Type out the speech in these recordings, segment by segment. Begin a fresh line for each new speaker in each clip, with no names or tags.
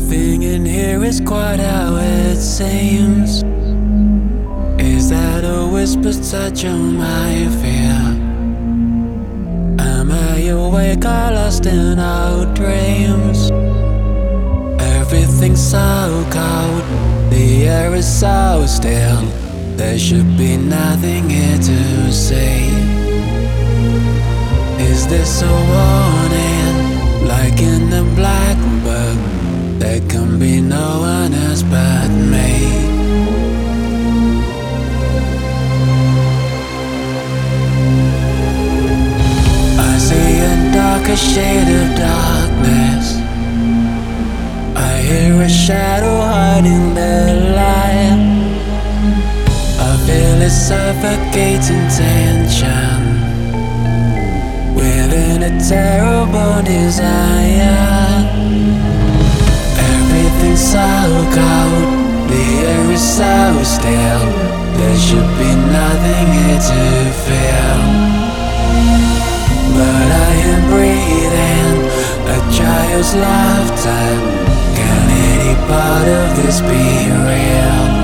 Nothing in here is quite how it seems. Is that a whisper touch on my fear? Am I awake or lost in our dreams? Everything's so cold, the air is so still. There should be nothing here to see. Is this a warning, like in the black book? There can be no one else but me. I see a darker shade of darkness. I hear a shadow hiding the light. I feel a suffocating tension within a terrible desire. Everything's so cold, the air is so still. There should be nothing here to feel. But I am breathing a child's lifetime. Can any part of this be real?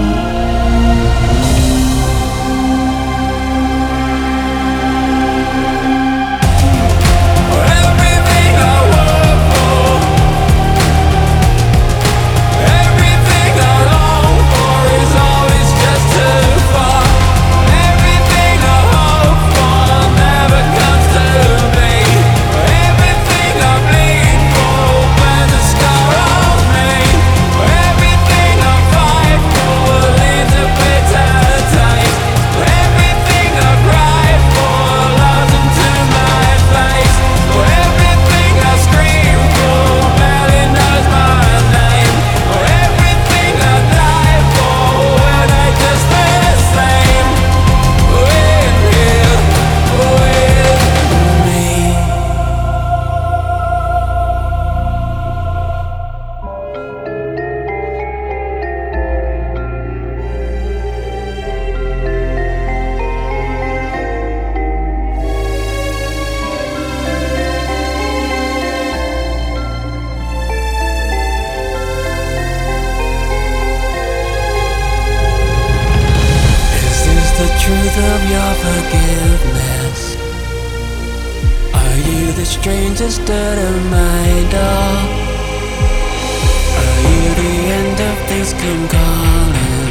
Truth of your forgiveness. Are you the stranger stood at my door? Are you the end of things come calling?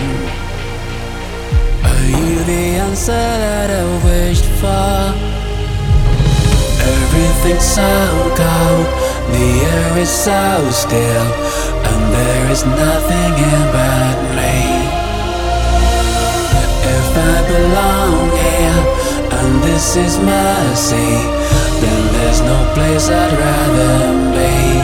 Are you the answer that I wished for? Everything's so cold, the air is so still, and there is nothing here but me. If I belong here, and this is mercy, then there's no place I'd rather be.